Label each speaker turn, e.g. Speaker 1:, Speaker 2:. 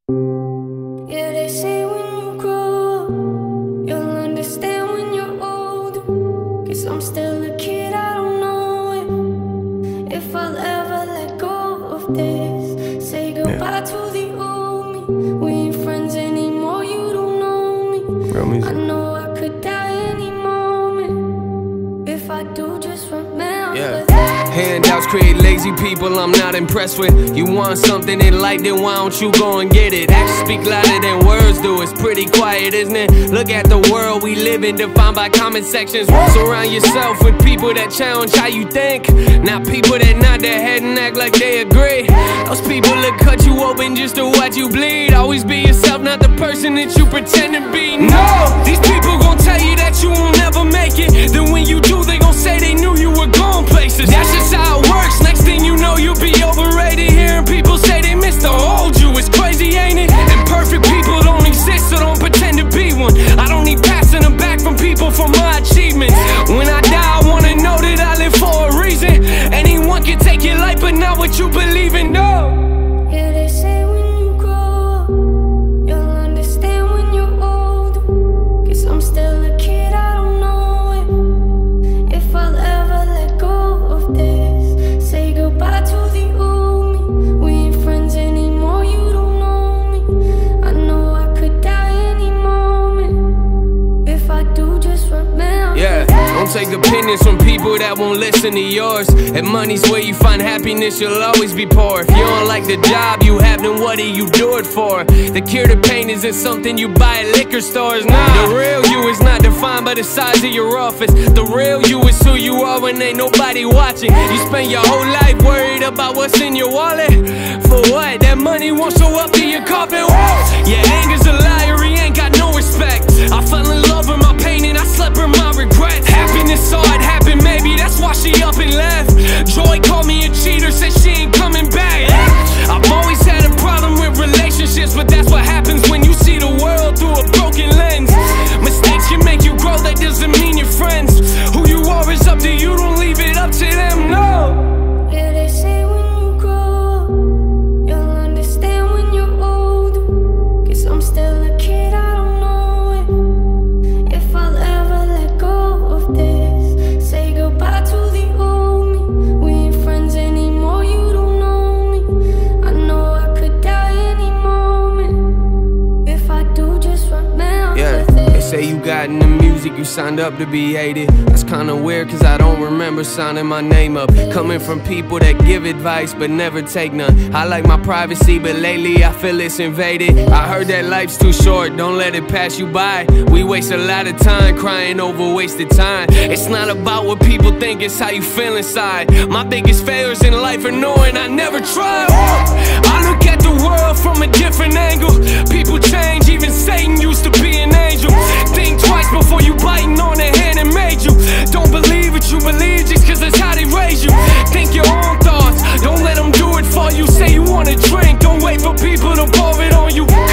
Speaker 1: Yeah, they say when you grow up, you'll understand when you're older. 'Cause I'm still a kid, I don't know if I'll ever let go of this. Say goodbye to the old me. We ain't friends anymore, you don't know me. I know I could die any moment. If I do, just remember that.
Speaker 2: Handouts create lazy people I'm not impressed with. You want something in life, then why don't you go and get it? Actions speak louder than words do. It's pretty quiet, isn't it? Look at the world we live in, defined by comment sections. Surround yourself with people that challenge how you think, not people that nod their head and act like they agree. Those people that cut you open just to watch you bleed. Always be yourself, not the person that you pretend to be. No, these people gon' tell you that you won't never make it. Then when you do, they gon' say they knew you were going places. That's just how it works. Next thing you know, you'll be overrated. Hearing people say they miss the old you, it's crazy, ain't it? And perfect people don't exist, so don't pretend to be one. I don't need passing them back from people for my achievements. When I die, I wanna know that I live for a reason. Anyone can take your life, but not what you believe in, no.
Speaker 1: Yeah, they say when you grow up, you'll understand when you're older. 'Cause I'm still a kid, I don't know if I'll ever let go of this. Say goodbye to the old me. We ain't friends anymore, you don't know me. I know I could die any moment. If I do, just remember.
Speaker 2: Yeah, don't take opinions from people that won't listen to yours. If money's where you find happiness, you'll always be poor. If you don't like the job you have, then what do you do it for? The cure to pain isn't something you buy at liquor stores, nah. The real you is not defined by the size of your office. The real you is who you are when ain't nobody watching. You spend your whole life worried about what's in your wallet. For what? That money won't show up in your coffin. Yeah, anger's a liar, he ain't got no respect. I fell in love with my pain and I slept with my regrets. Happiness saw it happen, maybe that's why she up and left. Joy called me a cheater, said she ain't coming back. I've always had a problem with relationships, but that's what happens when you see the world through a broken lens. Mistakes can make you grow, that doesn't mean you're friends. Who you are is up to you, don't leave it up to them, no.
Speaker 1: Yeah, they say when you grow up, you'll understand when you're older. 'Cause I'm still a kid, I don't know if I'll ever let go of this. Say goodbye to the old me. We ain't friends anymore, you don't know me. I know I could die any moment. If I do, just remember.
Speaker 2: Yeah, they say you got in the music, you signed up to be hated. That's kinda weird, cause I don't remember signing my name up. Coming from people that give advice but never take none. I like my privacy, but lately I feel it's invaded. I heard that life's too short, don't let it pass you by. We waste a lot of time crying over wasted time. It's not about what people think, it's how you feel inside. My biggest failures in life are knowing I never tried. I look at the world from a different angle. People change, even Satan used to be an angel. Think twice before you biting on the hand that made you. Don't believe what you believe just cause that's how they raise you. Think your own thoughts, don't let them do it for you. Say you wanna drink, don't wait for people to pour it on you.